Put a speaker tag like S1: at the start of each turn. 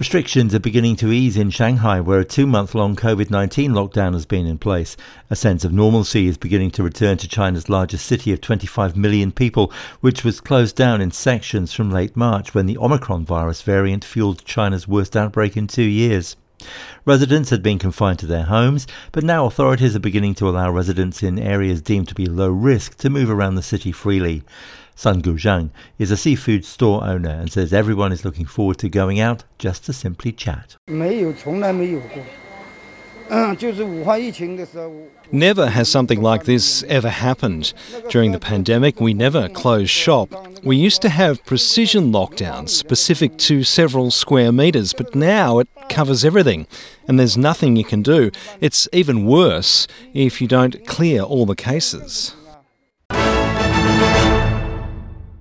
S1: Restrictions are beginning to ease in Shanghai, where a 2-month-long COVID-19 lockdown has been in place. A sense of normalcy is beginning to return to China's largest city of 25 million people, which was closed down in sections from late March when the Omicron virus variant fueled China's worst outbreak in 2 years. Residents had been confined to their homes, but now authorities are beginning to allow residents in areas deemed to be low risk to move around the city freely. Sun Guzhang is a seafood store owner and says everyone is looking forward to going out just to simply chat.
S2: Never has something like this ever happened. During the pandemic, we never closed shop. We used to have precision lockdowns specific to several square metres, but now it covers everything and there's nothing you can do. It's even worse if you don't clear all the cases.